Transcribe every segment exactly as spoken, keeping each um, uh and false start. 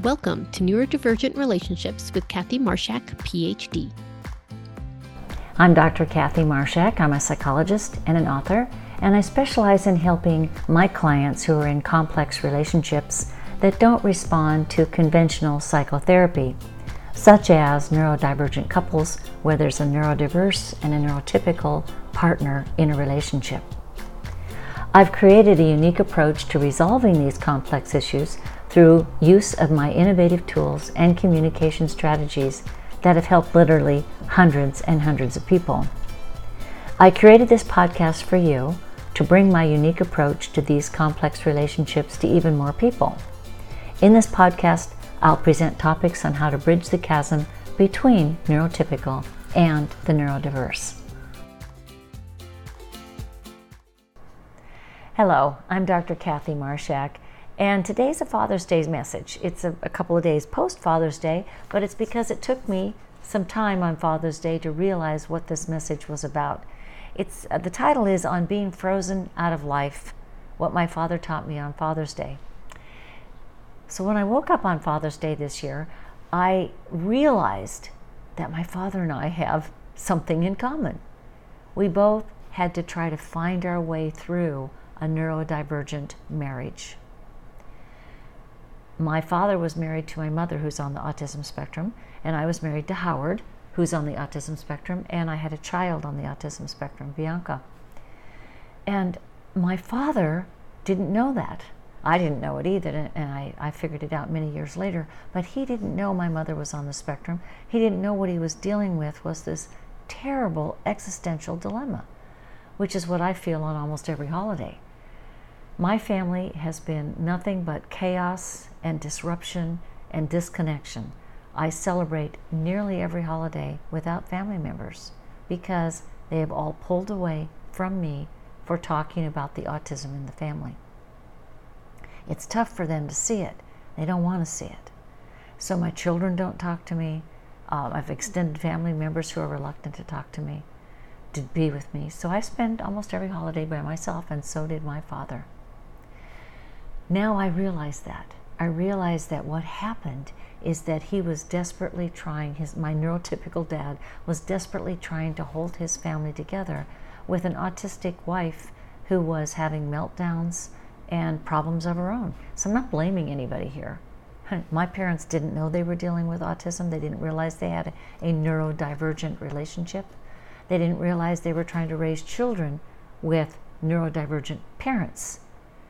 Welcome to Neurodivergent Relationships with Kathy Marshak, P H D. I'm Doctor Kathy Marshak. I'm a psychologist and an author, and I specialize in helping my clients who are in complex relationships that don't respond to conventional psychotherapy, such as neurodivergent couples where there's a neurodiverse and a neurotypical partner in a relationship. I've created a unique approach to resolving these complex issues through use of my innovative tools and communication strategies that have helped literally hundreds and hundreds of people. I created this podcast for you to bring my unique approach to these complex relationships to even more people. In this podcast, I'll present topics on how to bridge the chasm between neurotypical and the neurodiverse. Hello, I'm Doctor Kathy Marshak, and today's a Father's Day message. It's a, a couple of days post Father's Day, but it's because it took me some time on Father's Day to realize what this message was about. It's uh, the title is On Being Frozen Out of Life, What My Father Taught Me on Father's Day. So when I woke up on Father's Day this year, I realized that my father and I have something in common. We both had to try to find our way through a neurodivergent marriage. My father was married to my mother, who's on the autism spectrum, and I was married to Howard, who's on the autism spectrum, and I had a child on the autism spectrum, Bianca. And my father didn't know that. I didn't know it either, and I, I figured it out many years later, but he didn't know my mother was on the spectrum. He didn't know what he was dealing with was this terrible existential dilemma, which is what I feel on almost every holiday. My family has been nothing but chaos and disruption and disconnection. I celebrate nearly every holiday without family members because they have all pulled away from me for talking about the autism in the family. It's tough for them to see it. They don't want to see it. So my children don't talk to me. Um, I've extended family members who are reluctant to talk to me, to be with me. So I spend almost every holiday by myself, and so did my father. Now I realize that. I realize that what happened is that he was desperately trying, his my neurotypical dad was desperately trying to hold his family together with an autistic wife who was having meltdowns and problems of her own. So I'm not blaming anybody here. My parents didn't know they were dealing with autism. They didn't realize they had a, a neurodivergent relationship. They didn't realize they were trying to raise children with neurodivergent parents.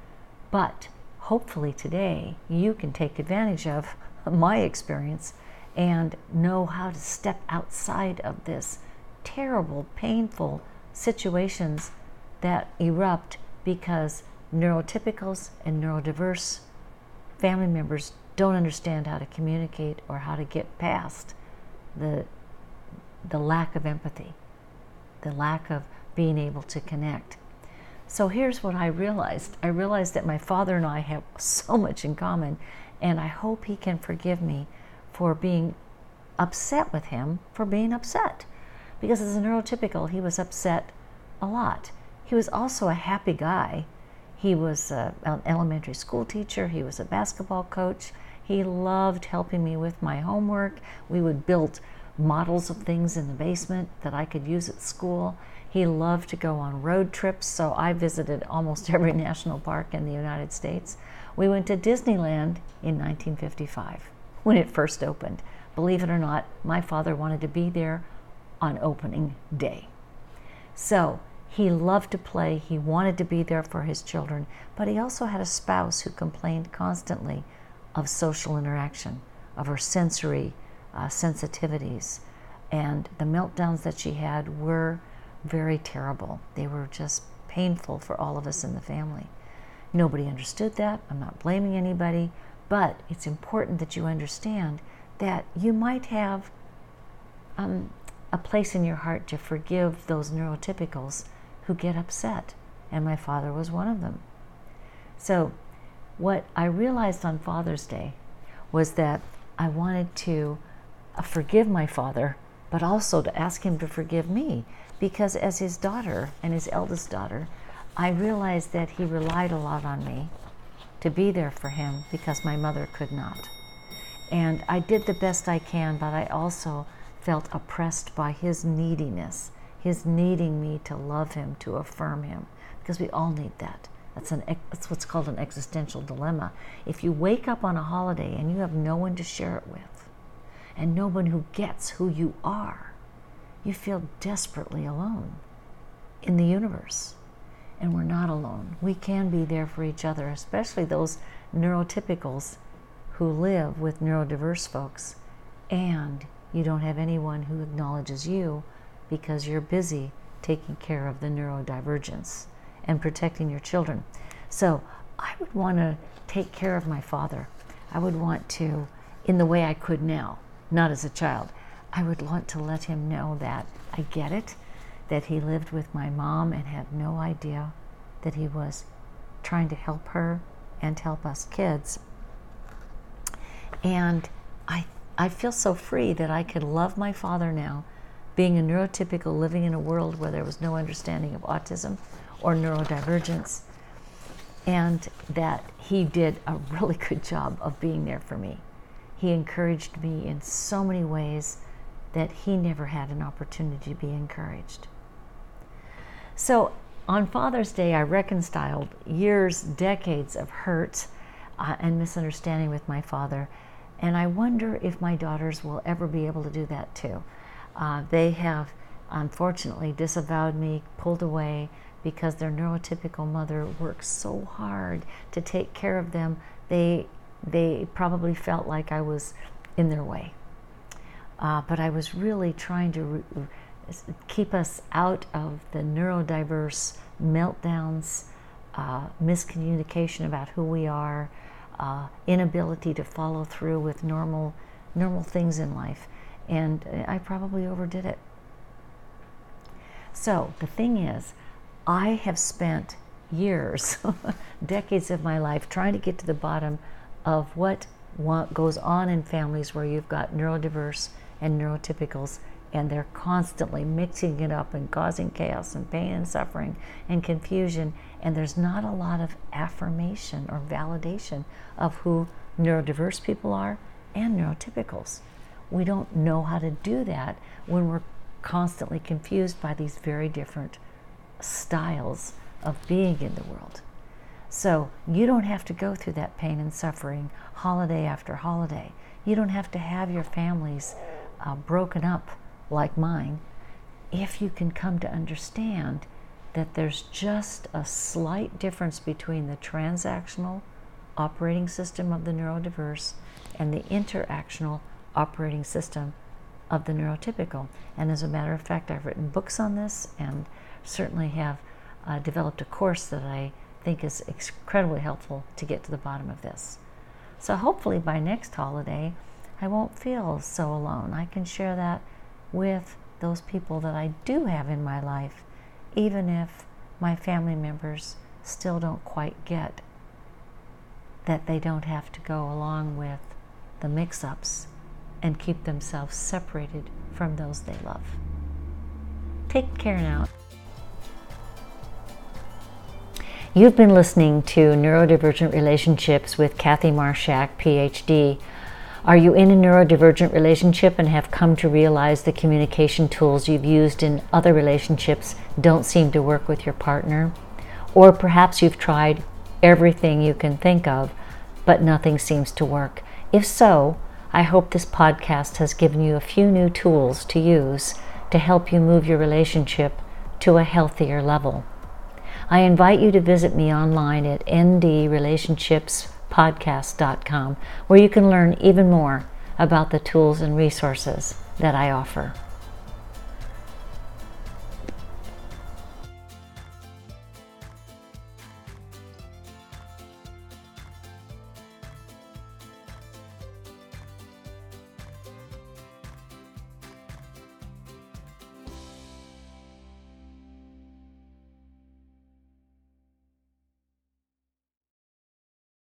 But hopefully today you can take advantage of my experience and know how to step outside of this terrible, painful situations that erupt because neurotypicals and neurodiverse family members don't understand how to communicate or how to get past the, the lack of empathy, the lack of being able to connect. So here's what I realized. I realized that my father and I have so much in common, and I hope he can forgive me for being upset with him for being upset. Because as a neurotypical, he was upset a lot. He was also a happy guy. He was a, an elementary school teacher. He was a basketball coach. He loved helping me with my homework. We would build models of things in the basement that I could use at school. He loved to go on road trips, so I visited almost every national park in the United States. We went to Disneyland in nineteen fifty-five when it first opened. Believe it or not, my father wanted to be there on opening day. So he loved to play, he wanted to be there for his children, but he also had a spouse who complained constantly of social interaction, of her sensory uh, sensitivities, and the meltdowns that she had were very terrible. They were just painful for all of us in the family. Nobody understood that. I'm not blaming anybody, but it's important that you understand that you might have um, a place in your heart to forgive those neurotypicals who get upset, and my father was one of them. So what I realized on Father's Day was that I wanted to uh, forgive my father, but also to ask him to forgive me, because as his daughter and his eldest daughter, I realized that he relied a lot on me to be there for him because my mother could not. And I did the best I can, but I also felt oppressed by his neediness, his needing me to love him, to affirm him, because we all need that. That's, an, that's what's called an existential dilemma. If you wake up on a holiday and you have no one to share it with, and no one who gets who you are, you feel desperately alone in the universe. And we're not alone. We can be there for each other, especially those neurotypicals who live with neurodiverse folks, and you don't have anyone who acknowledges you because you're busy taking care of the neurodivergence and protecting your children. So I would want to take care of my father. I would want to, in the way I could now, not as a child, I would want to let him know that I get it, that he lived with my mom and had no idea that he was trying to help her and help us kids. And I I feel so free that I could love my father now, being a neurotypical, living in a world where there was no understanding of autism or neurodivergence, and that he did a really good job of being there for me. He encouraged me in so many ways that he never had an opportunity to be encouraged. So on Father's Day, I reconciled years, decades of hurt uh, and misunderstanding with my father, and I wonder if my daughters will ever be able to do that too. Uh, they have unfortunately disavowed me, pulled away, because their neurotypical mother works so hard to take care of them. They, they probably felt like I was in their way. Uh, but I was really trying to re- keep us out of the neurodiverse meltdowns, uh, miscommunication about who we are, uh, inability to follow through with normal, normal things in life. And I probably overdid it. So the thing is, I have spent years, decades of my life trying to get to the bottom of what, what goes on in families where you've got neurodiverse and neurotypicals, and they're constantly mixing it up and causing chaos and pain and suffering and confusion, and there's not a lot of affirmation or validation of who neurodiverse people are and neurotypicals. We don't know how to do that when we're constantly confused by these very different styles of being in the world. So you don't have to go through that pain and suffering holiday after holiday. You don't have to have your families uh, broken up like mine, if you can come to understand that there's just a slight difference between the transactional operating system of the neurodiverse and the interactional operating system of the neurotypical. And as a matter of fact, I've written books on this and certainly have uh, developed a course that I think is incredibly helpful to get to the bottom of this. So hopefully by next holiday, I won't feel so alone. I can share that with those people that I do have in my life, even if my family members still don't quite get that they don't have to go along with the mix-ups and keep themselves separated from those they love. Take care now. You've been listening to Neurodivergent Relationships with Kathy Marshak, P H D. Are you in a neurodivergent relationship and have come to realize the communication tools you've used in other relationships don't seem to work with your partner? Or perhaps you've tried everything you can think of, but nothing seems to work. If so, I hope this podcast has given you a few new tools to use to help you move your relationship to a healthier level. I invite you to visit me online at n d relationships podcast dot com, where you can learn even more about the tools and resources that I offer.